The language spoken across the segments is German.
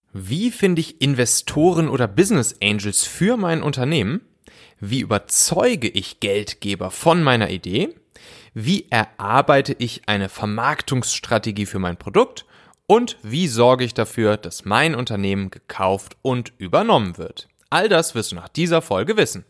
Wie finde ich Investoren oder Business Angels für mein Unternehmen? Wie überzeuge ich Geldgeber von meiner Idee? Wie erarbeite ich eine Vermarktungsstrategie für mein Produkt? Und wie sorge ich dafür, dass mein Unternehmen gekauft und übernommen wird? All das wirst du nach dieser Folge wissen.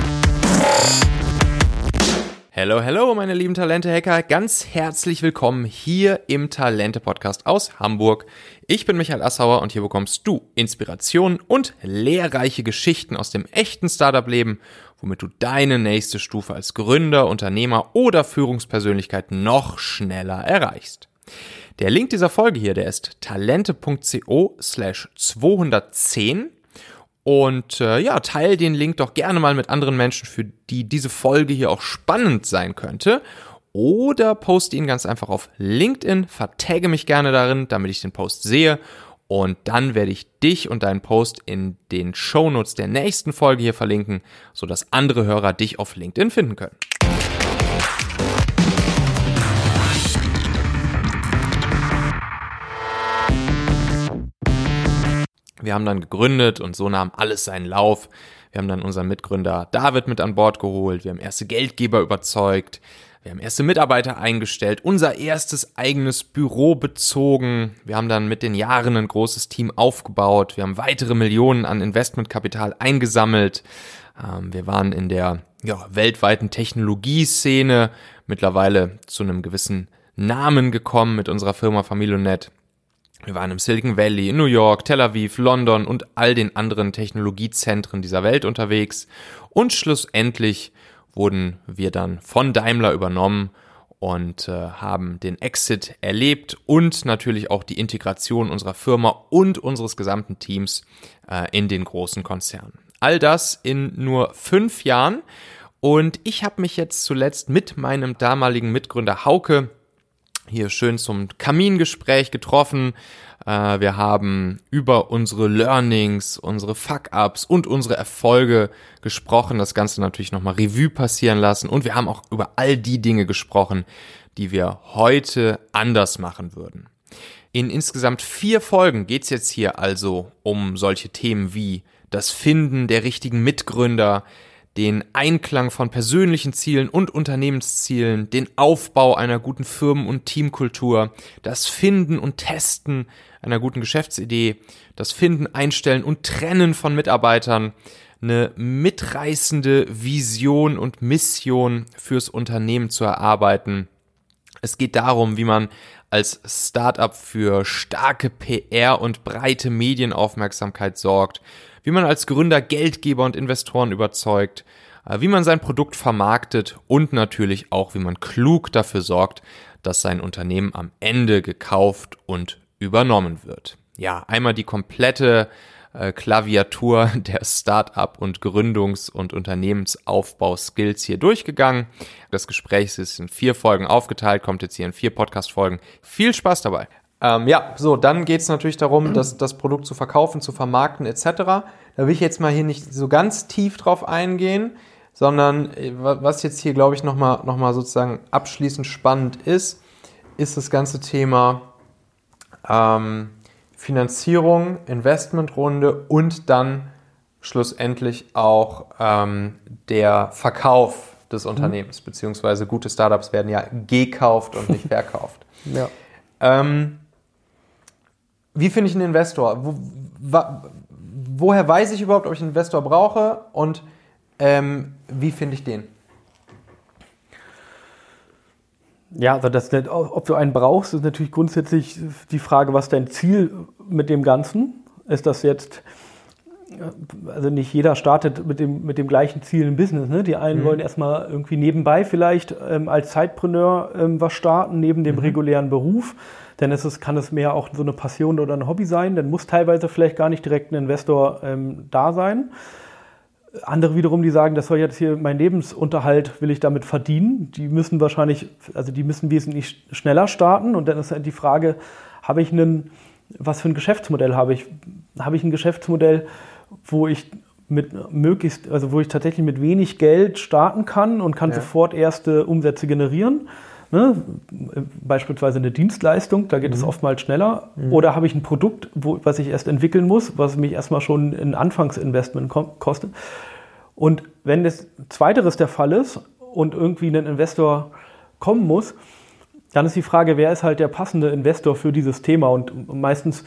Hello, meine lieben Talente-Hacker. Ganz herzlich willkommen hier im Talente-Podcast aus Hamburg. Ich bin Michael Assauer und hier bekommst du Inspirationen und lehrreiche Geschichten aus dem echten Startup-Leben, womit du deine nächste Stufe als Gründer, Unternehmer oder Führungspersönlichkeit noch schneller erreichst. Der Link dieser Folge hier, der ist talente.co/210. Und teile den Link doch gerne mal mit anderen Menschen, für die diese Folge hier auch spannend sein könnte. Oder poste ihn ganz einfach auf LinkedIn, vertagge mich gerne darin, damit ich den Post sehe. Und dann werde ich dich und deinen Post in den Shownotes der nächsten Folge hier verlinken, sodass andere Hörer dich auf LinkedIn finden können. Wir haben dann gegründet und so nahm alles seinen Lauf. Wir haben dann unseren Mitgründer David mit an Bord geholt. Wir haben erste Geldgeber überzeugt. Wir haben erste Mitarbeiter eingestellt. Unser erstes eigenes Büro bezogen. Wir haben dann mit den Jahren ein großes Team aufgebaut. Wir haben weitere Millionen an Investmentkapital eingesammelt. Wir waren in der weltweiten Technologieszene mittlerweile zu einem gewissen Namen gekommen mit unserer Firma Familonet. Wir waren im Silicon Valley, in New York, Tel Aviv, London und all den anderen Technologiezentren dieser Welt unterwegs. Und schlussendlich wurden wir dann von Daimler übernommen und haben den Exit erlebt und natürlich auch die Integration unserer Firma und unseres gesamten Teams in den großen Konzern. All das in nur 5 Jahren. Und ich habe mich jetzt zuletzt mit meinem damaligen Mitgründer Hauke hier schön zum Kamingespräch getroffen. Wir haben über unsere Learnings, unsere Fuck-Ups und unsere Erfolge gesprochen. Das Ganze natürlich nochmal Revue passieren lassen. Und wir haben auch über all die Dinge gesprochen, die wir heute anders machen würden. In insgesamt 4 Folgen geht's jetzt hier also um solche Themen wie das Finden der richtigen Mitgründer, den Einklang von persönlichen Zielen und Unternehmenszielen, den Aufbau einer guten Firmen- und Teamkultur, das Finden und Testen einer guten Geschäftsidee, das Finden, Einstellen und Trennen von Mitarbeitern, eine mitreißende Vision und Mission fürs Unternehmen zu erarbeiten. Es geht darum, wie man als Startup für starke PR und breite Medienaufmerksamkeit sorgt, wie man als Gründer Geldgeber und Investoren überzeugt, wie man sein Produkt vermarktet und natürlich auch, wie man klug dafür sorgt, dass sein Unternehmen am Ende gekauft und übernommen wird. Ja, einmal die komplette Klaviatur der Start-up und Gründungs- und Unternehmensaufbau-Skills hier durchgegangen. Das Gespräch ist in 4 Folgen aufgeteilt, kommt jetzt hier in 4 Podcast-Folgen. Viel Spaß dabei! Dann geht es natürlich darum, das Produkt zu verkaufen, zu vermarkten etc. Da will ich jetzt mal hier nicht so ganz tief drauf eingehen, sondern was jetzt hier, glaube ich, noch mal sozusagen abschließend spannend ist das ganze Thema Finanzierung, Investmentrunde und dann schlussendlich auch der Verkauf des Unternehmens, beziehungsweise gute Startups werden ja gekauft und nicht verkauft. Ja. Wie finde ich einen Investor? Woher weiß ich überhaupt, ob ich einen Investor brauche und wie finde ich den? Ja, also ob du einen brauchst, ist natürlich grundsätzlich die Frage, was dein Ziel mit dem Ganzen ist. Das jetzt, also nicht jeder startet mit dem gleichen Ziel im Business. Ne? Die einen wollen erstmal irgendwie nebenbei vielleicht als Zeitpreneur was starten, neben dem regulären Beruf. Denn kann es mehr auch so eine Passion oder ein Hobby sein. Dann muss teilweise vielleicht gar nicht direkt ein Investor da sein. Andere wiederum, die sagen, das soll jetzt hier mein Lebensunterhalt, will ich damit verdienen. Die müssen wesentlich schneller starten. Und dann ist halt die Frage, was für ein Geschäftsmodell habe ich? Habe ich ein Geschäftsmodell, wo ich tatsächlich mit wenig Geld starten kann und kann sofort erste Umsätze generieren? ne, beispielsweise eine Dienstleistung, da geht es oftmals schneller. Oder habe ich ein Produkt, was ich erst entwickeln muss, was mich erstmal schon ein Anfangsinvestment kostet. Und wenn das Zweiteres der Fall ist und irgendwie ein Investor kommen muss, dann ist die Frage, wer ist halt der passende Investor für dieses Thema? Und meistens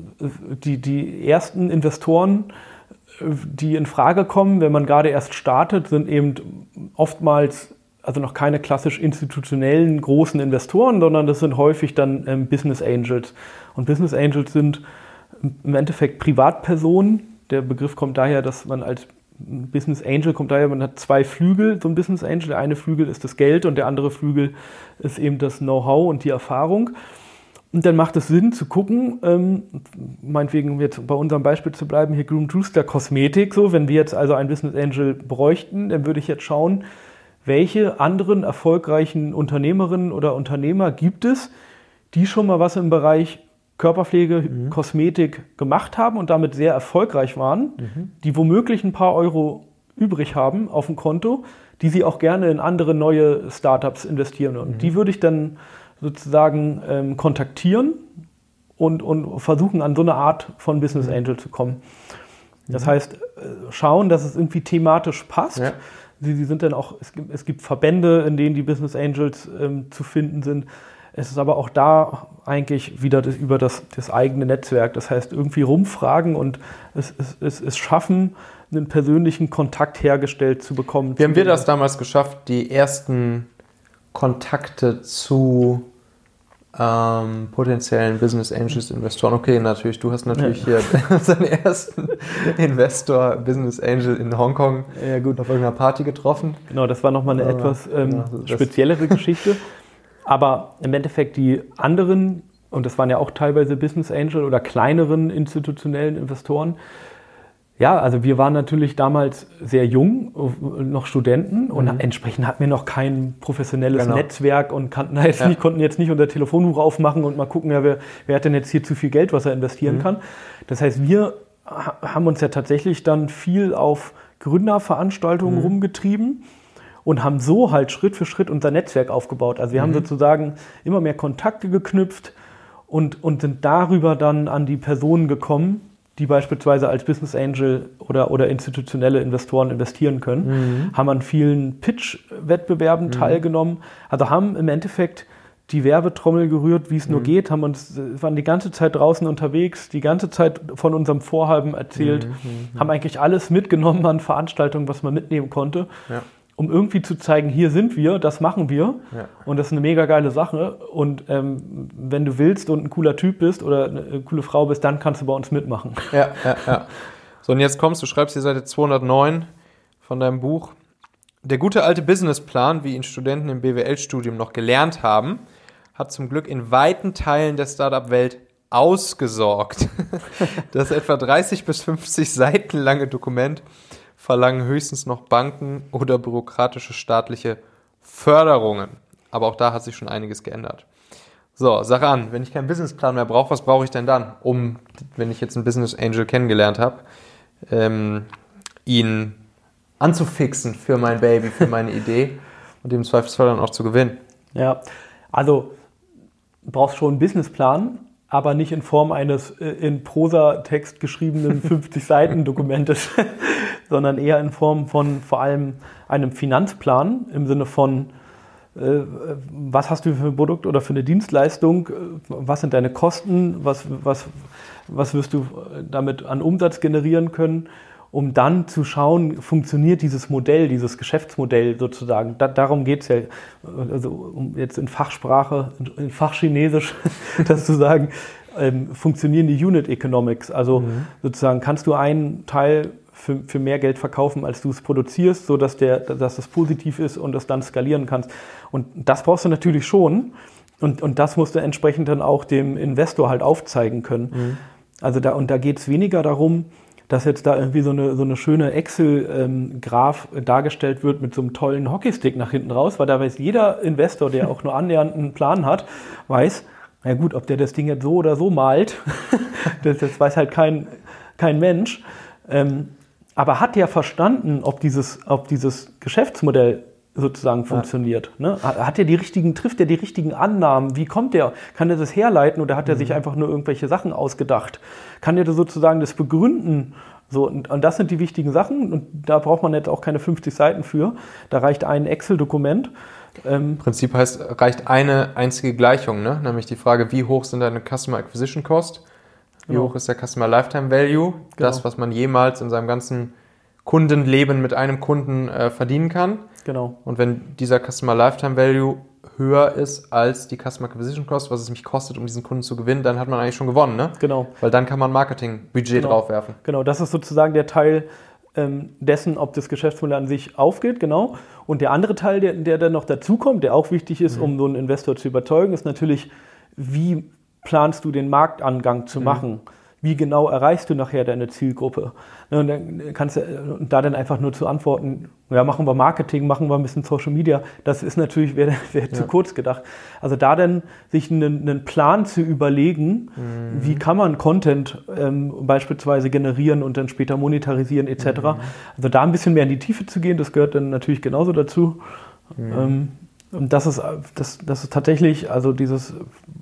die ersten Investoren, die in Frage kommen, wenn man gerade erst startet, sind eben oftmals also noch keine klassisch institutionellen großen Investoren, sondern das sind häufig dann Business Angels. Und Business Angels sind im Endeffekt Privatpersonen. Der Begriff kommt daher, dass man als Business Angel man hat zwei Flügel, so ein Business Angel. Der eine Flügel ist das Geld und der andere Flügel ist eben das Know-how und die Erfahrung. Und dann macht es Sinn zu gucken, meinetwegen jetzt bei unserem Beispiel zu bleiben, hier Groom Druster Kosmetik, so, wenn wir jetzt also einen Business Angel bräuchten, dann würde ich jetzt schauen, welche anderen erfolgreichen Unternehmerinnen oder Unternehmer gibt es, die schon mal was im Bereich Körperpflege, Kosmetik gemacht haben und damit sehr erfolgreich waren, die womöglich ein paar Euro übrig haben auf dem Konto, die sie auch gerne in andere neue Startups investieren. Und die würde ich dann sozusagen kontaktieren und versuchen, an so eine Art von Business Angel zu kommen. Das heißt, schauen, dass es irgendwie thematisch passt. Ja. Sie sind dann auch, es gibt Verbände, in denen die Business Angels zu finden sind. Es ist aber auch da eigentlich wieder über das eigene Netzwerk. Das heißt, irgendwie rumfragen und es schaffen, einen persönlichen Kontakt hergestellt zu bekommen. Wie haben wir das damals geschafft, die ersten Kontakte zu potenziellen Business Angels Investoren? Okay, natürlich, du hast natürlich hier unseren ersten Investor, Business Angel in Hongkong, auf irgendeiner Party getroffen. Genau, das war nochmal eine etwas speziellere Geschichte. Aber im Endeffekt die anderen, und das waren ja auch teilweise Business Angel oder kleineren institutionellen Investoren, ja, also wir waren natürlich damals sehr jung, noch Studenten und entsprechend hatten wir noch kein professionelles Netzwerk und konnten jetzt nicht unser Telefonbuch aufmachen und mal gucken, ja, wer hat denn jetzt hier zu viel Geld, was er investieren kann. Das heißt, wir haben uns ja tatsächlich dann viel auf Gründerveranstaltungen rumgetrieben und haben so halt Schritt für Schritt unser Netzwerk aufgebaut. Also wir haben sozusagen immer mehr Kontakte geknüpft und sind darüber dann an die Personen gekommen, die beispielsweise als Business Angel oder institutionelle Investoren investieren können, haben an vielen Pitch-Wettbewerben teilgenommen, also haben im Endeffekt die Werbetrommel gerührt, wie es nur geht, waren die ganze Zeit draußen unterwegs, die ganze Zeit von unserem Vorhaben erzählt, haben eigentlich alles mitgenommen an Veranstaltungen, was man mitnehmen konnte, um irgendwie zu zeigen, hier sind wir, das machen wir und das ist eine mega geile Sache und wenn du willst und ein cooler Typ bist oder eine coole Frau bist, dann kannst du bei uns mitmachen. Ja. So, und jetzt du schreibst die Seite 209 von deinem Buch. Der gute alte Businessplan, wie ihn Studenten im BWL-Studium noch gelernt haben, hat zum Glück in weiten Teilen der Startup-Welt ausgesorgt. Das etwa 30 bis 50 Seiten lange Dokument verlangen höchstens noch Banken oder bürokratische staatliche Förderungen. Aber auch da hat sich schon einiges geändert. So, sag an, wenn ich keinen Businessplan mehr brauche, was brauche ich denn dann, wenn ich jetzt einen Business Angel kennengelernt habe, ihn anzufixen für mein Baby, für meine Idee und im Zweifelsfall dann auch zu gewinnen? Ja, also du brauchst schon einen Businessplan, aber nicht in Form eines in Prosa-Text geschriebenen 50-Seiten-Dokumentes, sondern eher in Form von vor allem einem Finanzplan im Sinne von, was hast du für ein Produkt oder für eine Dienstleistung, was sind deine Kosten, was wirst du damit an Umsatz generieren können, um dann zu schauen, funktioniert dieses Modell, dieses Geschäftsmodell sozusagen. Darum geht es ja, also um jetzt in Fachsprache, in Fachchinesisch das zu sagen, funktionieren die Unit Economics. Also sozusagen kannst du einen Teil für mehr Geld verkaufen, als du es produzierst, sodass das positiv ist und das dann skalieren kannst. Und das brauchst du natürlich schon. Und das musst du entsprechend dann auch dem Investor halt aufzeigen können. Also da geht es weniger darum, dass jetzt da irgendwie so eine schöne Excel-Graph dargestellt wird mit so einem tollen Hockeystick nach hinten raus, weil da weiß jeder Investor, der auch nur annähernd einen Plan hat, weiß, na gut, ob der das Ding jetzt so oder so malt, das weiß halt kein Mensch. Aber hat ja verstanden, ob dieses Geschäftsmodell sozusagen funktioniert. Ne? Trifft er die richtigen Annahmen? Wie kommt der? Kann er das herleiten oder hat er sich einfach nur irgendwelche Sachen ausgedacht? Kann er sozusagen das begründen? So, und das sind die wichtigen Sachen und da braucht man jetzt auch keine 50 Seiten für. Da reicht ein Excel-Dokument. Im Prinzip reicht eine einzige Gleichung, ne? Nämlich die Frage, wie hoch sind deine Customer Acquisition Cost? Wie hoch ist der Customer Lifetime Value? Genau. Das, was man jemals in seinem ganzen Kundenleben mit einem Kunden verdienen kann. Genau. Und wenn dieser Customer Lifetime Value höher ist als die Customer Acquisition Cost, was es mich kostet, um diesen Kunden zu gewinnen, dann hat man eigentlich schon gewonnen, ne? Genau. Weil dann kann man Marketingbudget draufwerfen. Genau, das ist sozusagen der Teil dessen, ob das Geschäftsmodell an sich aufgeht, genau. Und der andere Teil, der dann noch dazukommt, der auch wichtig ist, um so einen Investor zu überzeugen, ist natürlich, wie planst du den Marktangang zu machen? Wie genau erreichst du nachher deine Zielgruppe? Und dann kannst du da dann einfach nur zu antworten, ja, machen wir Marketing, machen wir ein bisschen Social Media. Das ist natürlich, wäre zu kurz gedacht. Also da dann sich einen Plan zu überlegen, wie kann man Content beispielsweise generieren und dann später monetarisieren etc. Also da ein bisschen mehr in die Tiefe zu gehen, das gehört dann natürlich genauso dazu. Und das ist tatsächlich, also dieses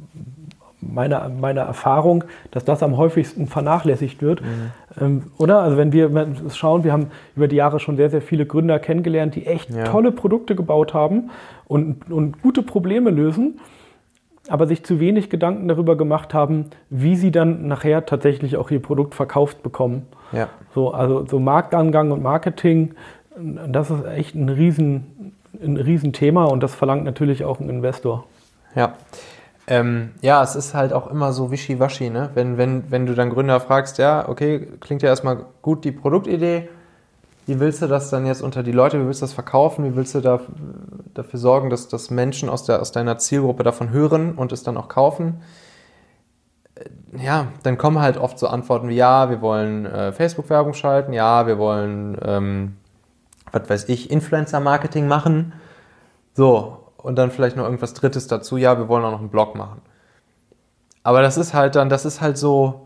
meine Erfahrung, dass das am häufigsten vernachlässigt wird. Oder? Also wenn wir schauen, wir haben über die Jahre schon sehr, sehr viele Gründer kennengelernt, die echt tolle Produkte gebaut haben und gute Probleme lösen, aber sich zu wenig Gedanken darüber gemacht haben, wie sie dann nachher tatsächlich auch ihr Produkt verkauft bekommen. Ja. So, also so Marktangang und Marketing, das ist echt ein Riesenthema und das verlangt natürlich auch ein Investor. Ja. Es ist halt auch immer so wischiwaschi, ne? Wenn du dann Gründer fragst, ja, okay, klingt ja erstmal gut die Produktidee, wie willst du das dann jetzt unter die Leute, wie willst du das verkaufen, wie willst du dafür sorgen, dass Menschen aus deiner Zielgruppe davon hören und es dann auch kaufen? Ja, dann kommen halt oft so Antworten wie, ja, wir wollen Facebook-Werbung schalten, ja, wir wollen, Influencer-Marketing machen, so. Und dann vielleicht noch irgendwas Drittes dazu. Ja, wir wollen auch noch einen Blog machen. Aber das ist halt so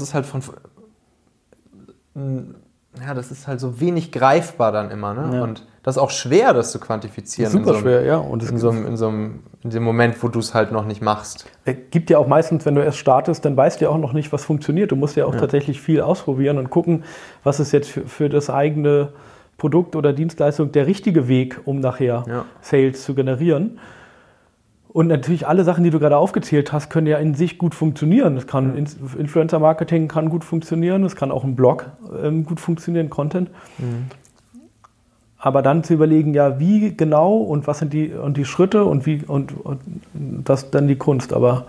wenig greifbar dann immer, ne? Ja. Und das ist auch schwer, das zu quantifizieren. Super schwer, ja. Und in dem Moment, wo du es halt noch nicht machst. Es gibt ja auch meistens, wenn du erst startest, dann weißt du ja auch noch nicht, was funktioniert. Du musst ja auch tatsächlich viel ausprobieren und gucken, was ist jetzt für das eigene Produkt oder Dienstleistung der richtige Weg, um nachher Sales zu generieren. Und natürlich alle Sachen, die du gerade aufgezählt hast, können ja in sich gut funktionieren. Das kann Influencer-Marketing kann gut funktionieren, es kann auch ein Blog gut funktionieren, Content. Aber dann zu überlegen, ja, wie genau und was sind die Schritte und das ist dann die Kunst. Aber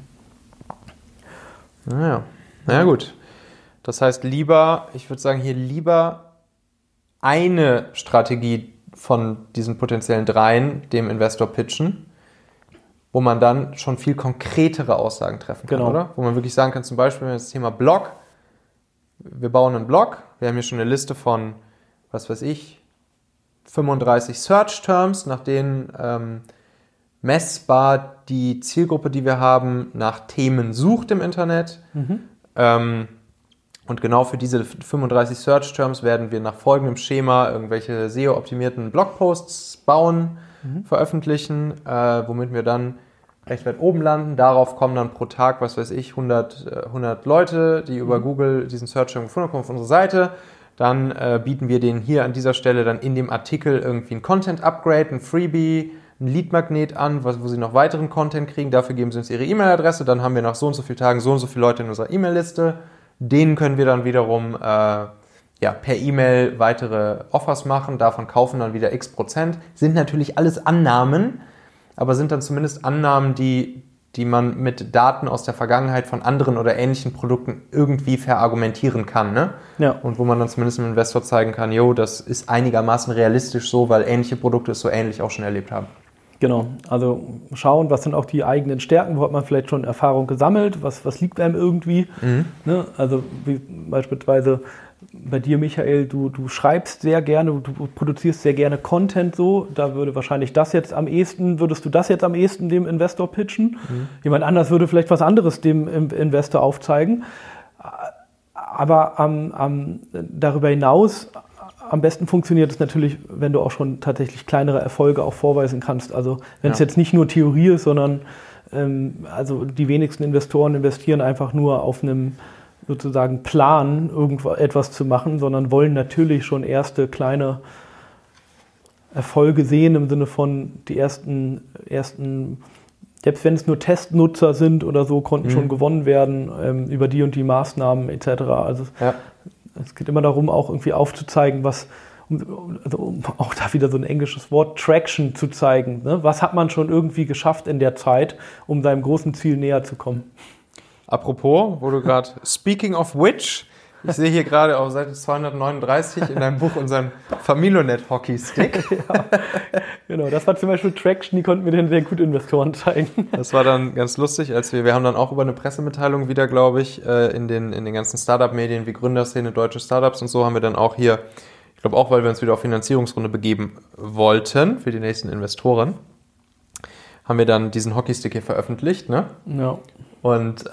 naja, gut. Das heißt ich würde sagen, lieber eine Strategie von diesen potenziellen dreien dem Investor pitchen, wo man dann schon viel konkretere Aussagen treffen kann, oder? Wo man wirklich sagen kann, zum Beispiel das Thema Blog, wir bauen einen Blog, wir haben hier schon eine Liste von, 35 Search Terms, nach denen messbar die Zielgruppe, die wir haben, nach Themen sucht im Internet. Und genau für diese 35 Search Terms werden wir nach folgendem Schema irgendwelche SEO-optimierten Blogposts bauen, veröffentlichen, womit wir dann recht weit oben landen. Darauf kommen dann pro Tag, 100 Leute, die über Google diesen Search Term gefunden haben, auf unsere Seite. Dann bieten wir denen hier an dieser Stelle dann in dem Artikel irgendwie ein Content-Upgrade, ein Freebie, ein Lead-Magnet an, wo sie noch weiteren Content kriegen. Dafür geben sie uns ihre E-Mail-Adresse. Dann haben wir nach so und so vielen Tagen so und so viele Leute in unserer E-Mail-Liste. Denen können wir dann wiederum per E-Mail weitere Offers machen. Davon kaufen dann wieder X%. Sind natürlich alles Annahmen, aber sind dann zumindest Annahmen, die man mit Daten aus der Vergangenheit von anderen oder ähnlichen Produkten irgendwie verargumentieren kann. Ne? Ja. Und wo man dann zumindest dem Investor zeigen kann, das ist einigermaßen realistisch so, weil ähnliche Produkte es so ähnlich auch schon erlebt haben. Genau, also schauen, was sind auch die eigenen Stärken, wo hat man vielleicht schon Erfahrung gesammelt, was liegt einem irgendwie. Ne? Also wie beispielsweise bei dir, Michael, du schreibst sehr gerne, du produzierst sehr gerne Content so, da würde wahrscheinlich würdest du das jetzt am ehesten dem Investor pitchen. Jemand anders würde vielleicht was anderes dem Investor aufzeigen. Aber darüber hinaus am besten funktioniert es natürlich, wenn du auch schon tatsächlich kleinere Erfolge auch vorweisen kannst. Also wenn es jetzt nicht nur Theorie ist, sondern also die wenigsten Investoren investieren einfach nur auf einem sozusagen Plan, etwas zu machen, sondern wollen natürlich schon erste kleine Erfolge sehen im Sinne von die ersten, selbst wenn es nur Testnutzer sind oder so, konnten schon gewonnen werden über die und die Maßnahmen etc. Also es geht immer darum, auch irgendwie aufzuzeigen, um auch da wieder so ein englisches Wort, Traction zu zeigen. Ne? Was hat man schon irgendwie geschafft in der Zeit, um seinem großen Ziel näher zu kommen? Apropos, wo du gerade, speaking of which, ich sehe hier gerade auf Seite 239 in deinem Buch unseren Familonet Hockeystick. Ja, genau, das war zum Beispiel Traction, die konnten wir dann sehr gut Investoren zeigen. Das war dann ganz lustig, als wir haben dann auch über eine Pressemitteilung wieder, glaube ich, in den ganzen Startup-Medien wie Gründerszene, deutsche Startups und so, haben wir dann auch hier, ich glaube auch, weil wir uns wieder auf Finanzierungsrunde begeben wollten für die nächsten Investoren, haben wir dann diesen Hockeystick hier veröffentlicht, ne? Ja. Und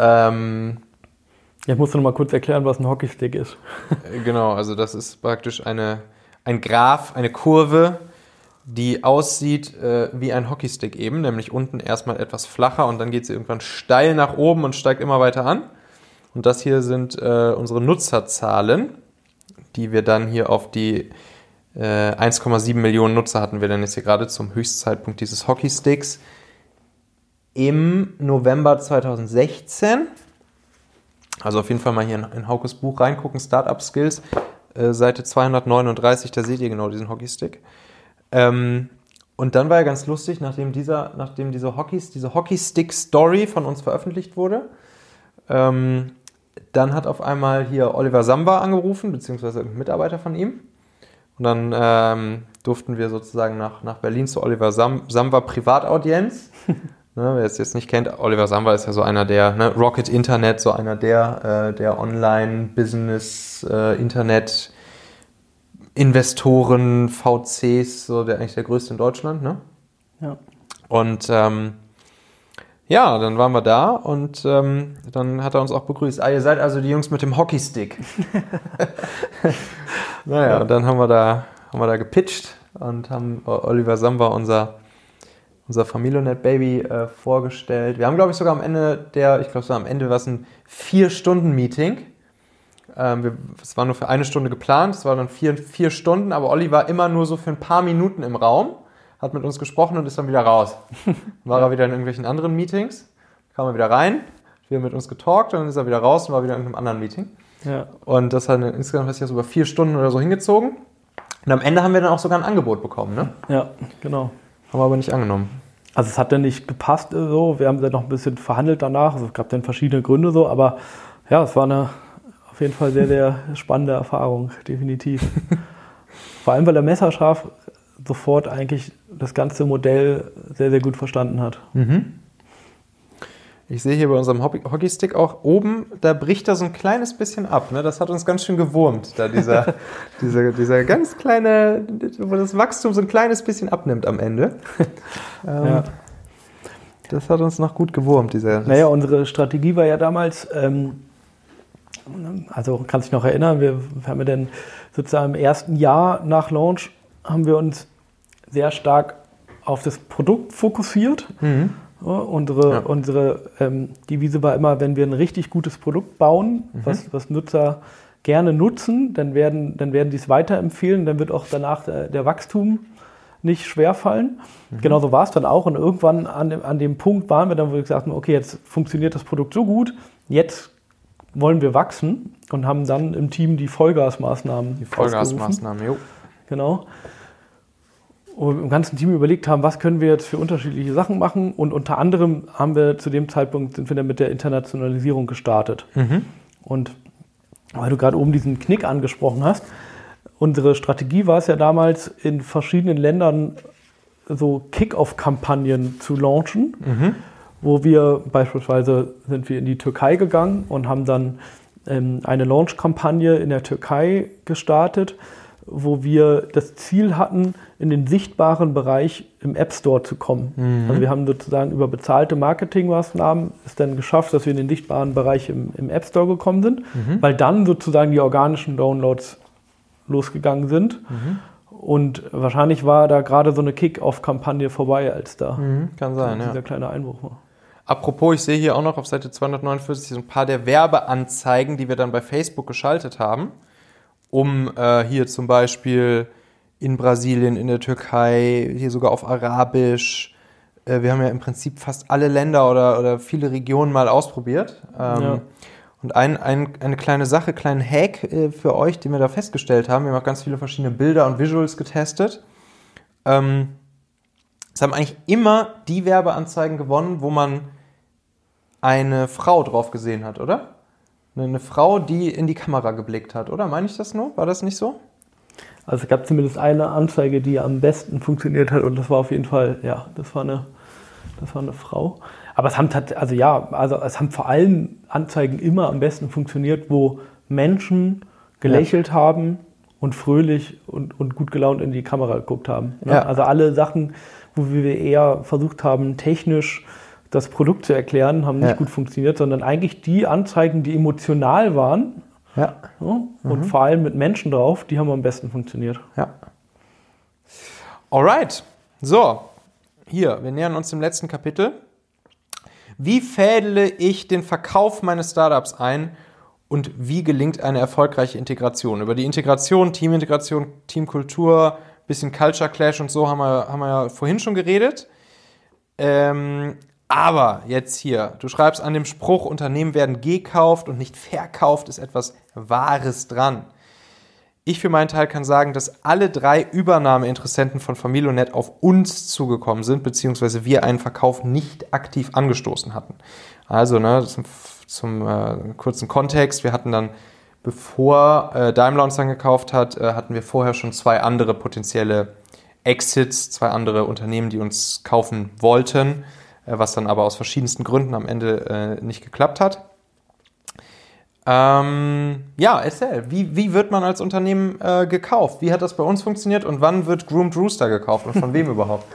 ich muss noch mal kurz erklären, was ein Hockeystick ist. Genau, also das ist praktisch ein Graph, eine Kurve, die aussieht wie ein Hockeystick eben, nämlich unten erstmal etwas flacher und dann geht sie irgendwann steil nach oben und steigt immer weiter an. Und das hier sind unsere Nutzerzahlen, die wir dann hier auf die 1,7 Millionen Nutzer hatten wir dann jetzt hier gerade zum Höchstzeitpunkt dieses Hockeysticks im November 2016. Also auf jeden Fall mal hier in Haukes Buch reingucken, Startup Skills, Seite 239, da seht ihr genau diesen Hockeystick. Und dann war ja ganz lustig, nachdem diese Hockeystick-Story von uns veröffentlicht wurde, dann hat auf einmal hier Oliver Samba angerufen, beziehungsweise ein Mitarbeiter von ihm. Und dann durften wir sozusagen nach Berlin zu Oliver Samba Privataudienz. Wer es jetzt nicht kennt, Oliver Samba ist ja so einer der, Rocket Internet, so einer der Online-Business-Internet-Investoren, VCs, so eigentlich der größte in Deutschland, ne? Ja. Und dann waren wir da und dann hat er uns auch begrüßt. Ihr seid also die Jungs mit dem Hockeystick. Und dann haben wir da gepitcht und haben Oliver Samba unser Familonet Baby vorgestellt. Wir haben, glaube ich, sogar am Ende war es ein 4-Stunden-Meeting. Es war nur für 1 Stunde geplant, es war dann 4 Stunden, aber Olli war immer nur so für ein paar Minuten im Raum, hat mit uns gesprochen und ist dann wieder raus. War er wieder in irgendwelchen anderen Meetings, kam er wieder rein, wir haben mit uns getalkt und dann ist er wieder raus und war wieder in irgendeinem anderen Meeting. Ja. Und das hat insgesamt so über 4 Stunden oder so hingezogen. Und am Ende haben wir dann auch sogar ein Angebot bekommen, ne? Ja, genau. Haben wir aber nicht angenommen. Also es hat dann nicht gepasst so, wir haben dann noch ein bisschen verhandelt danach, also es gab dann verschiedene Gründe so, aber ja, es war eine auf jeden Fall sehr, sehr spannende Erfahrung, definitiv. Vor allem, weil der Messerscharf sofort eigentlich das ganze Modell sehr, sehr gut verstanden hat. Mhm. Ich sehe hier bei unserem Hockeystick auch oben, da bricht er so ein kleines bisschen ab. Ne? Das hat uns ganz schön gewurmt, da dieser ganz kleine, wo das Wachstum so ein kleines bisschen abnimmt am Ende. Das hat uns noch gut gewurmt. Unsere Strategie war ja damals, also kannst dich noch erinnern, wir haben ja dann sozusagen im ersten Jahr nach Launch haben wir uns sehr stark auf das Produkt fokussiert. Mhm. Unsere Devise war immer, wenn wir ein richtig gutes Produkt bauen, was Nutzer gerne nutzen, dann werden die es weiterempfehlen, dann wird auch danach der Wachstum nicht schwerfallen. Mhm. Genauso war es dann auch und irgendwann an dem Punkt waren wir dann, wo wir gesagt haben, okay, jetzt funktioniert das Produkt so gut, jetzt wollen wir wachsen und haben dann im Team die Vollgasmaßnahmen. Jo. Genau. Und im ganzen Team überlegt haben, was können wir jetzt für unterschiedliche Sachen machen. Und unter anderem sind wir dann mit der Internationalisierung gestartet. Mhm. Und weil du gerade oben diesen Knick angesprochen hast, unsere Strategie war es ja damals, in verschiedenen Ländern so Kick-Off-Kampagnen zu launchen, wo wir beispielsweise sind wir in die Türkei gegangen und haben dann eine Launch-Kampagne in der Türkei gestartet, wo wir das Ziel hatten, in den sichtbaren Bereich im App Store zu kommen. Mhm. Also wir haben sozusagen über bezahlte Marketingmaßnahmen es dann geschafft, dass wir in den sichtbaren Bereich im App Store gekommen sind, weil dann sozusagen die organischen Downloads losgegangen sind. Und wahrscheinlich war da gerade so eine Kick-Off-Kampagne vorbei, als da kann sein, dieser kleine Einbruch war. Apropos, ich sehe hier auch noch auf Seite 249 so ein paar der Werbeanzeigen, die wir dann bei Facebook geschaltet haben, um hier zum Beispiel in Brasilien, in der Türkei, hier sogar auf Arabisch. Wir haben ja im Prinzip fast alle Länder oder viele Regionen mal ausprobiert. Und eine kleine Sache, kleinen Hack für euch, den wir da festgestellt haben. Wir haben auch ganz viele verschiedene Bilder und Visuals getestet. Es haben eigentlich immer die Werbeanzeigen gewonnen, wo man eine Frau drauf gesehen hat, oder? Eine Frau, die in die Kamera geblickt hat, oder? Meine ich das nur? War das nicht so? Also es gab zumindest eine Anzeige, die am besten funktioniert hat und das war auf jeden Fall, das war eine Frau. Aber es haben vor allem Anzeigen immer am besten funktioniert, wo Menschen gelächelt haben und fröhlich und gut gelaunt in die Kamera geguckt haben. Ne? Ja. Also alle Sachen, wo wir eher versucht haben, technisch das Produkt zu erklären, haben nicht gut funktioniert, sondern eigentlich die Anzeigen, die emotional waren, und vor allem mit Menschen drauf, die haben am besten funktioniert. Ja. Alright. So, hier, wir nähern uns dem letzten Kapitel. Wie fädele ich den Verkauf meines Startups ein und wie gelingt eine erfolgreiche Integration? Über die Integration, Teamkultur, bisschen Culture Clash und so haben wir ja vorhin schon geredet. Aber jetzt hier, du schreibst an dem Spruch, Unternehmen werden gekauft und nicht verkauft, ist etwas Wahres dran. Ich für meinen Teil kann sagen, dass alle 3 Übernahmeinteressenten von Familonet auf uns zugekommen sind, beziehungsweise wir einen Verkauf nicht aktiv angestoßen hatten. Also, zum kurzen Kontext, wir hatten dann, bevor Daimler uns dann gekauft hat, hatten wir vorher schon 2 andere potenzielle Exits, 2 andere Unternehmen, die uns kaufen wollten, was dann aber aus verschiedensten Gründen am Ende nicht geklappt hat. Erzähl, wie wird man als Unternehmen gekauft? Wie hat das bei uns funktioniert und wann wird Groomed Rooster gekauft und von wem überhaupt?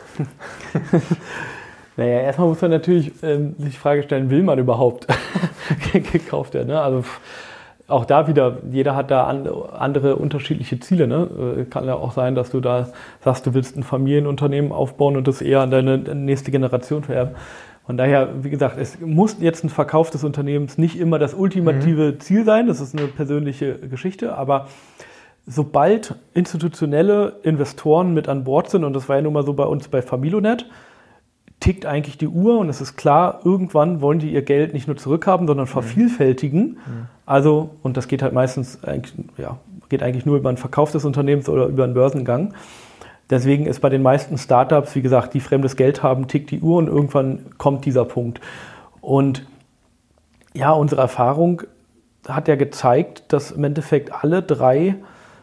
Naja, erstmal muss man natürlich sich die Frage stellen, will man überhaupt gekauft werden? Ne? Also auch da wieder, jeder hat da andere unterschiedliche Ziele. Ne? Kann ja auch sein, dass du da sagst, du willst ein Familienunternehmen aufbauen und das eher an deine nächste Generation vererben. Von daher, wie gesagt, es muss jetzt ein Verkauf des Unternehmens nicht immer das ultimative Ziel sein. Das ist eine persönliche Geschichte. Aber sobald institutionelle Investoren mit an Bord sind, und das war ja nun mal so bei uns bei Familonet, tickt eigentlich die Uhr und es ist klar, irgendwann wollen die ihr Geld nicht nur zurückhaben, sondern vervielfältigen. Also, und das geht halt meistens, geht eigentlich nur über einen Verkauf des Unternehmens oder über einen Börsengang. Deswegen ist bei den meisten Startups, wie gesagt, die fremdes Geld haben, tickt die Uhr und irgendwann kommt dieser Punkt. Und ja, unsere Erfahrung hat ja gezeigt, dass im Endeffekt alle 3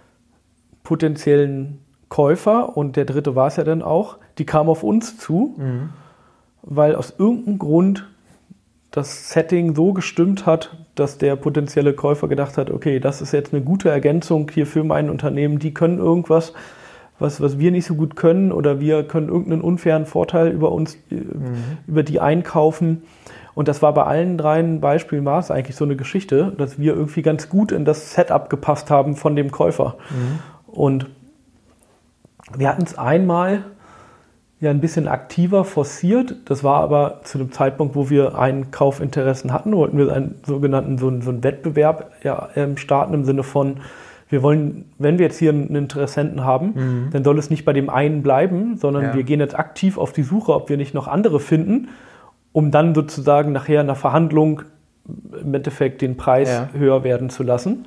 potenziellen Käufer, und der dritte war es ja dann auch, die kamen auf uns zu, weil aus irgendeinem Grund das Setting so gestimmt hat, dass der potenzielle Käufer gedacht hat, okay, das ist jetzt eine gute Ergänzung hier für mein Unternehmen, die können irgendwas, was wir nicht so gut können, oder wir können irgendeinen unfairen Vorteil über uns, über die einkaufen. Und das war bei allen 3 Beispielen, war es eigentlich so eine Geschichte, dass wir irgendwie ganz gut in das Setup gepasst haben von dem Käufer. Und wir hatten es einmal ein bisschen aktiver forciert. Das war aber zu dem Zeitpunkt, wo wir einen Kaufinteressen hatten, wollten wir einen sogenannten so einen Wettbewerb starten im Sinne von, wir wollen, wenn wir jetzt hier einen Interessenten haben, dann soll es nicht bei dem einen bleiben, sondern wir gehen jetzt aktiv auf die Suche, ob wir nicht noch andere finden, um dann sozusagen nachher in der Verhandlung im Endeffekt den Preis höher werden zu lassen.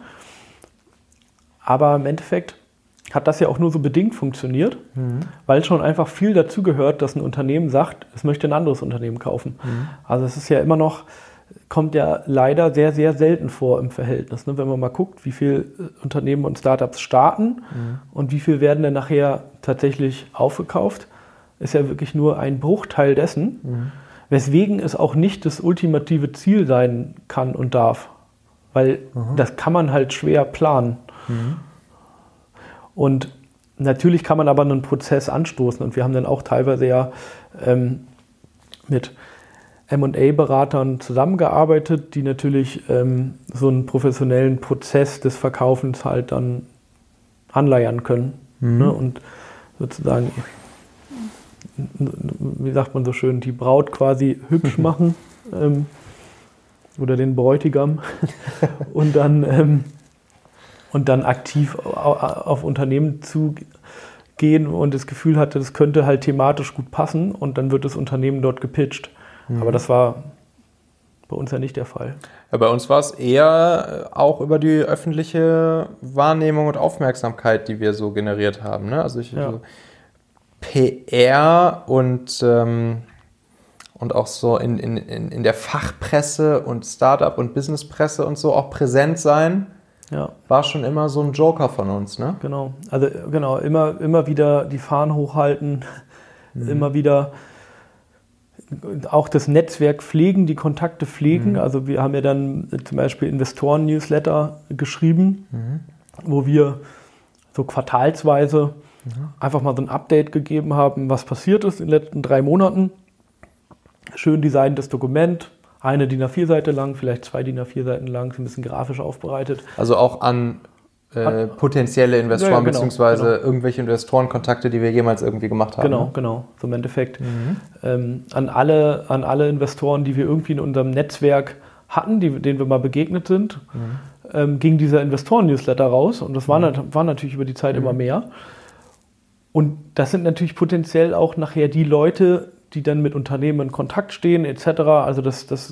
Aber im Endeffekt hat das ja auch nur so bedingt funktioniert, weil schon einfach viel dazu gehört, dass ein Unternehmen sagt, es möchte ein anderes Unternehmen kaufen. Also es ist ja immer noch, kommt ja leider sehr, sehr selten vor im Verhältnis. Ne? Wenn man mal guckt, wie viele Unternehmen und Startups starten und wie viel werden dann nachher tatsächlich aufgekauft, ist ja wirklich nur ein Bruchteil dessen, weswegen es auch nicht das ultimative Ziel sein kann und darf. Weil das kann man halt schwer planen. Und natürlich kann man aber einen Prozess anstoßen. Und wir haben dann auch teilweise mit M&A-Beratern zusammengearbeitet, die natürlich so einen professionellen Prozess des Verkaufens halt dann anleiern können. Ne? Und sozusagen, wie sagt man so schön, die Braut quasi hübsch machen oder den Bräutigam und dann aktiv auf Unternehmen zugehen und das Gefühl hatte, das könnte halt thematisch gut passen und dann wird das Unternehmen dort gepitcht. Aber das war bei uns ja nicht der Fall. Ja, bei uns war es eher auch über die öffentliche Wahrnehmung und Aufmerksamkeit, die wir so generiert haben. Ne? Also so PR und auch so in der Fachpresse und Startup- und Businesspresse und so auch präsent sein, war schon immer so ein Joker von uns. Ne? Genau, also immer wieder die Fahnen hochhalten, immer wieder auch das Netzwerk pflegen, die Kontakte pflegen. Also wir haben ja dann zum Beispiel Investoren-Newsletter geschrieben, wo wir so quartalsweise einfach mal so ein Update gegeben haben, was passiert ist in den letzten 3 Monaten. Schön designtes Dokument, eine DIN A4-Seite lang, vielleicht 2 DIN A4-Seiten lang, ein bisschen grafisch aufbereitet. Also auch an potenzielle Investoren beziehungsweise irgendwelche Investorenkontakte, die wir jemals irgendwie gemacht haben. Genau, so im Endeffekt. An alle Investoren, die wir irgendwie in unserem Netzwerk hatten, denen wir mal begegnet sind, ging dieser Investoren-Newsletter raus und das waren natürlich über die Zeit immer mehr. Und das sind natürlich potenziell auch nachher die Leute, die dann mit Unternehmen in Kontakt stehen etc. Also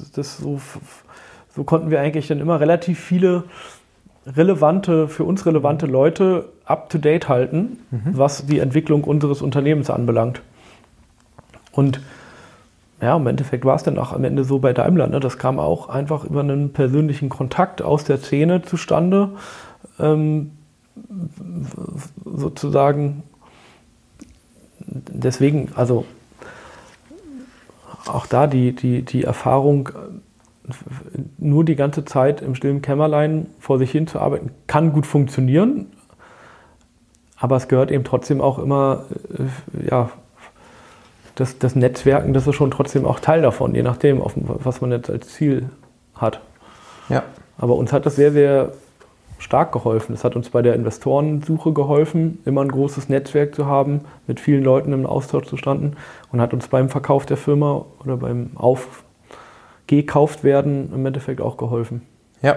so konnten wir eigentlich dann immer relativ viele für uns relevante Leute up-to-date halten, was die Entwicklung unseres Unternehmens anbelangt. Und ja, im Endeffekt war es dann auch am Ende so bei Daimler. Ne? Das kam auch einfach über einen persönlichen Kontakt aus der Szene zustande. Sozusagen deswegen, also auch da die Erfahrung, nur die ganze Zeit im stillen Kämmerlein vor sich hin zu arbeiten, kann gut funktionieren, aber es gehört eben trotzdem auch immer, das Netzwerken, das ist schon trotzdem auch Teil davon, je nachdem, was man jetzt als Ziel hat. Ja. Aber uns hat das sehr, sehr stark geholfen. Es hat uns bei der Investorensuche geholfen, immer ein großes Netzwerk zu haben, mit vielen Leuten im Austausch zu standen und hat uns beim Verkauf der Firma oder beim gekauft werden im Endeffekt auch geholfen. Ja.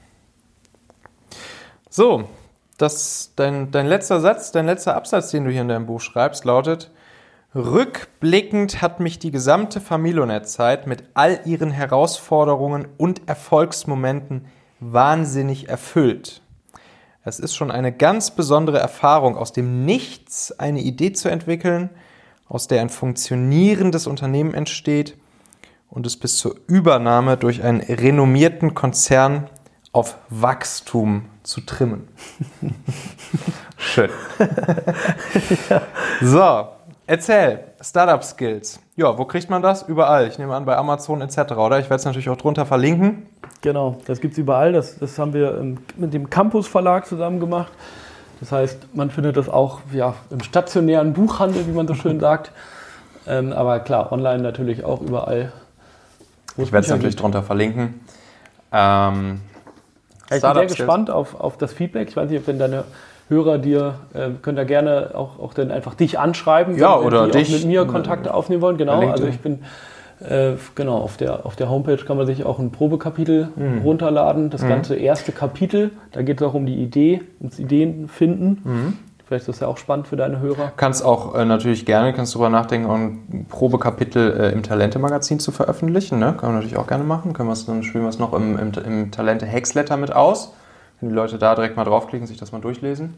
So, dein letzter Satz, dein letzter Absatz, den du hier in deinem Buch schreibst, lautet: Rückblickend hat mich die gesamte Familonet-Zeit mit all ihren Herausforderungen und Erfolgsmomenten wahnsinnig erfüllt. Es ist schon eine ganz besondere Erfahrung, aus dem Nichts eine Idee zu entwickeln, aus der ein funktionierendes Unternehmen entsteht und es bis zur Übernahme durch einen renommierten Konzern auf Wachstum zu trimmen. Schön. Ja. So, erzähl, Startup Skills. Ja, wo kriegt man das? Überall. Ich nehme an, bei Amazon etc., oder? Ich werde es natürlich auch drunter verlinken. Genau, das gibt es überall. Das haben wir mit dem Campus Verlag zusammen gemacht. Das heißt, man findet das auch im stationären Buchhandel, wie man so schön sagt. Aber klar, online natürlich auch überall. Ich werde es natürlich drunter verlinken. Ich bin sehr gespannt auf das Feedback. Ich weiß nicht, wenn deine Hörer können da gerne auch dann einfach dich anschreiben, oder die dich auch mit mir Kontakte aufnehmen wollen. Genau, also ich bin auf der Homepage kann man sich auch ein Probekapitel runterladen. Das ganze erste Kapitel, da geht es auch um die Idee, ums Ideen finden. Vielleicht ist das ja auch spannend für deine Hörer. Kannst auch natürlich gerne, drüber nachdenken, ein Probekapitel im Talente-Magazin zu veröffentlichen. Ne? Können wir natürlich auch gerne machen. Dann spielen wir es noch im Talente-Hexletter mit aus. Können die Leute da direkt mal draufklicken, sich das mal durchlesen.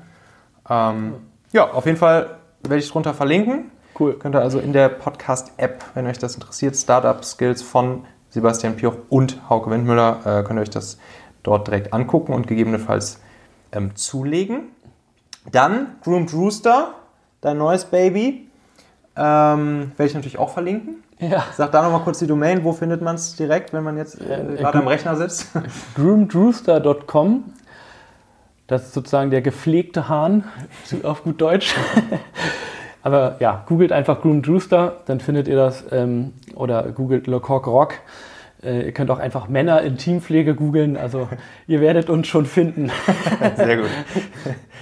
Auf jeden Fall werde ich es drunter verlinken. Cool. Könnt ihr also in der Podcast-App, wenn euch das interessiert, Startup Skills von Sebastian Pioch und Hauke Windmüller, könnt ihr euch das dort direkt angucken und gegebenenfalls zulegen. Dann Groomed Rooster, dein neues Baby, werde ich natürlich auch verlinken. Ja. Sag da nochmal kurz die Domain, wo findet man es direkt, wenn man jetzt gerade am Rechner sitzt? groomedrooster.com. Das ist sozusagen der gepflegte Hahn, auf gut Deutsch. Aber ja, googelt einfach Groomed Rooster, dann findet ihr das. Oder googelt Le Coq Rock. Ihr könnt auch einfach Männer in Teampflege googeln. Also ihr werdet uns schon finden. Sehr gut.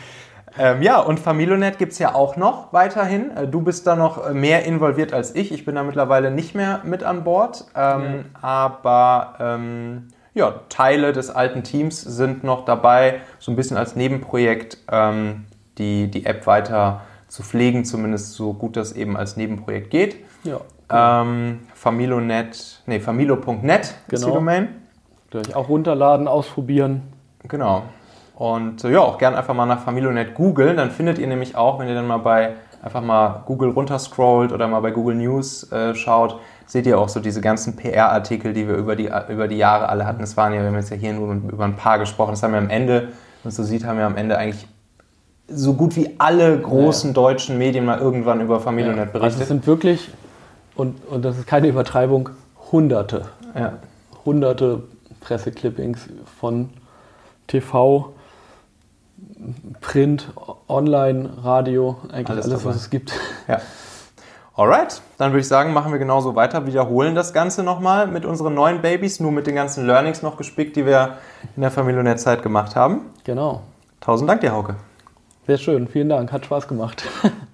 Ja, und Familonet gibt es ja auch noch weiterhin. Du bist da noch mehr involviert als ich. Ich bin da mittlerweile nicht mehr mit an Bord. Aber ja, Teile des alten Teams sind noch dabei, so ein bisschen als Nebenprojekt die App weiter zu pflegen, zumindest so gut das eben als Nebenprojekt geht. Ja. Familo.net ist die Domain. Gleich auch runterladen, ausprobieren. Genau. Und ja, auch gerne einfach mal nach Familonet googeln. Dann findet ihr nämlich auch, wenn ihr dann mal einfach mal Google runterscrollt oder mal bei Google News schaut, seht ihr auch so diese ganzen PR-Artikel, die wir über die Jahre alle hatten. Wir haben jetzt ja hier nur über ein paar gesprochen. Das haben wir am Ende, wenn man so sieht, haben wir am Ende eigentlich so gut wie alle großen deutschen Medien mal irgendwann über Familonet berichtet. Also es sind wirklich, und das ist keine Übertreibung, Hunderte Presseclippings von TV, Print, Online, Radio, eigentlich alles was es gibt. Ja. Alright, dann würde ich sagen, machen wir genauso weiter, wiederholen das Ganze nochmal mit unseren neuen Babys, nur mit den ganzen Learnings noch gespickt, die wir in der Familonet-Zeit gemacht haben. Genau. 1000 Dank dir, Hauke. Sehr schön, vielen Dank, hat Spaß gemacht.